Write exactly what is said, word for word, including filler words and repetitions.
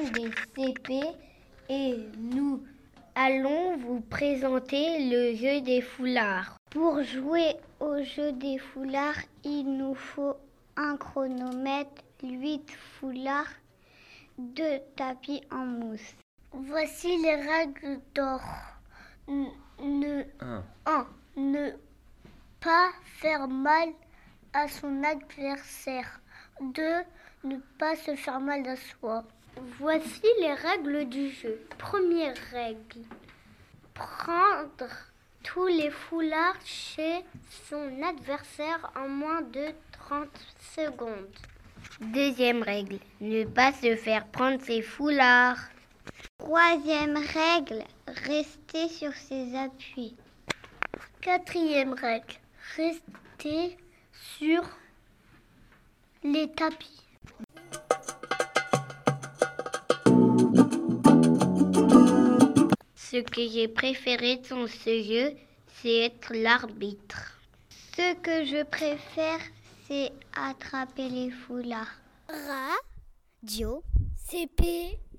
l'école des C P et nous allons vous présenter le jeu des foulards. Pour jouer au jeu des foulards, il nous faut un chronomètre, huit foulards, deux tapis en mousse. Voici les règles d'or. Ne, un. un. Ne pas faire mal à son adversaire. deux. Ne pas se faire mal à soi. Voici les règles du jeu. Première règle. Prendre tous les foulards chez son adversaire en moins de trente secondes. Deuxième règle. Ne pas se faire prendre ses foulards. Troisième règle. Rester sur ses appuis. Quatrième règle. Rester sur les tapis. Ce que j'ai préféré dans ce jeu, c'est être l'arbitre. Ce que je préfère, c'est attraper les foulards. Radio C P